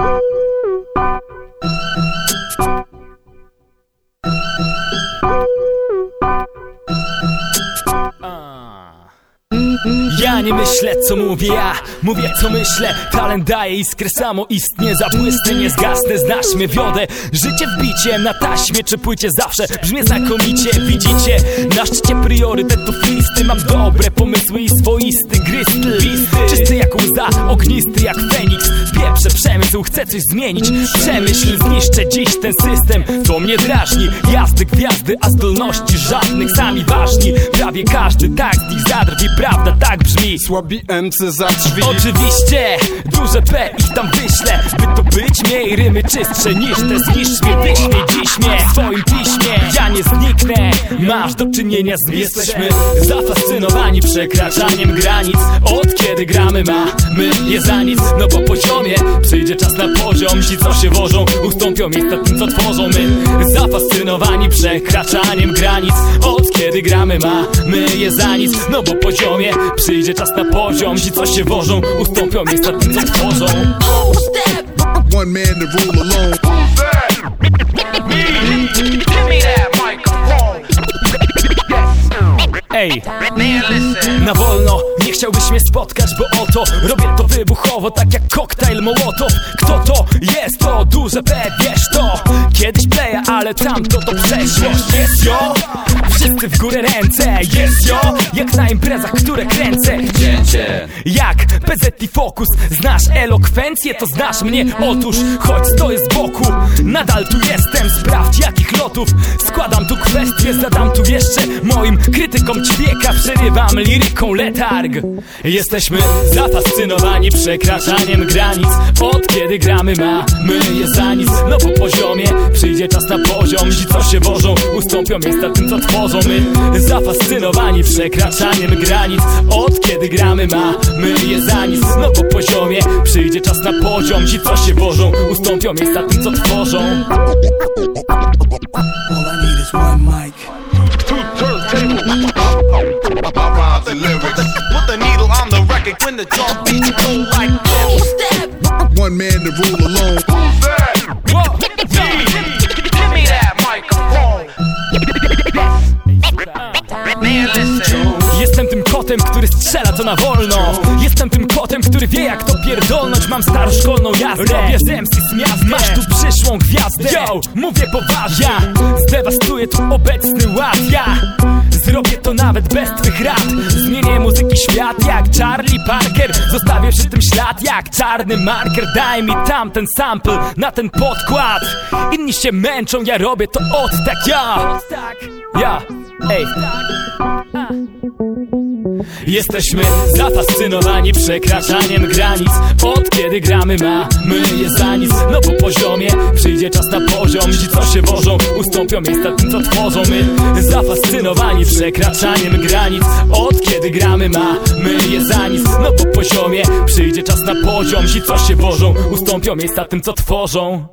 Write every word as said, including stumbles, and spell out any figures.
Ja nie myślę, co mówię, ja mówię, co myślę. Talent daje iskrę, samo istnie zabłysnę, nie zgasnę, znasz mnie, wiodę życie w bicie, na taśmie czy płycie zawsze brzmię znakomicie. Widzicie, na szczycie priorytetów listy mam dobre pomysły i swoisty grystl, czysty jak łza, ognisty jak Feniks. Pieprze przemysł, chcę coś zmienić, przemyśl, zniszczę dziś ten system, to mnie drażni. Jazdy, gwiazdy, a zdolności żadnych, sami ważni. Prawie każdy tak z nich zadrwi, prawda tak brzmi. Słabi M C za drzwi. Oczywiście, duże P ich tam wyślę, by to być miej rymy czystsze niż te. Zniszcz mnie, wyśmiej dziś mnie w swoim piśmie. Ja nie zniknę, masz do czynienia z mistrzem. Jesteśmy zafascynowani przekraczaniem granic. Od kiedy gramy mamy je za nic. No po poziomie przyjdzie czas na poziom. Ci co się wożą ustąpią miejsca tym co tworzą. My zafascynowani przekraczaniem granic. Od kiedy gramy mamy je za nic. No bo poziomie przyjdzie czas na poziom. Ci co się wożą ustąpią miejsca tym co tworzą. One man to rule alone. Ej, na wolno, nie chciałbyś mnie spotkać, bo oto robię to wybuchowo, tak jak koktajl Mołotow. Kto to jest? To duże P, wiesz to. Kiedyś playa, ale tamto to przeszłość. Jest jo, wszyscy w górę ręce. Jest jo, jak na imprezach, które kręcę. Jak P Z i Focus, znasz elokwencję, to znasz mnie. Otóż, choć stoję z boku, nadal tu jestem. Sprawdź jakich lotów składam tu kwestie. Zadam tu jeszcze moim krytykom ćwieka. Przerywam liryką letarg. Jesteśmy zafascynowani przekraczaniem granic. Od kiedy gramy mamy je za nic. No po poziomie przyjdzie czas na poziom. Ci co się wożą ustąpią miejsca tym co tworzą. My zafascynowani przekraczaniem granic. Od kiedy gramy mamy je za nic. No po poziomie przyjdzie czas na poziom. Ci co się wożą ustąpią miejsca tym co tworzą. All I need is one mic. Two turntables. The lyrics. Put the needle on the record when the drum beats go like this. One man to rule alone. Who's that? What? Give me that microphone. Man, listen. Jestem tym kotem, który strzela to na wolno. Jestem tym kotem, który wie jak to pierdolnąć. Mam staroszkolną jazdę, robię z M C z miasta. Masz tu przyszłą gwiazdę. Yo, mówię poważnie. Ja zdewastuję tu obecny ład. Ja zrobię to nawet bez twych rad. Zmienię muzyki świat jak Charlie Parker. Zostawię przy tym ślad jak czarny marker. Daj mi tamten sample na ten podkład. Inni się męczą, ja robię to od tak. Ja, ja, ej. Jesteśmy zafascynowani przekraczaniem granic. Od kiedy gramy mamy je za nic. No po poziomie przyjdzie czas na poziom. Ci co się wożą ustąpią miejsca tym co tworzą. My zafascynowani przekraczaniem granic. Od kiedy gramy mamy je za nic. No po poziomie przyjdzie czas na poziom. Ci co się wożą ustąpią miejsca tym co tworzą.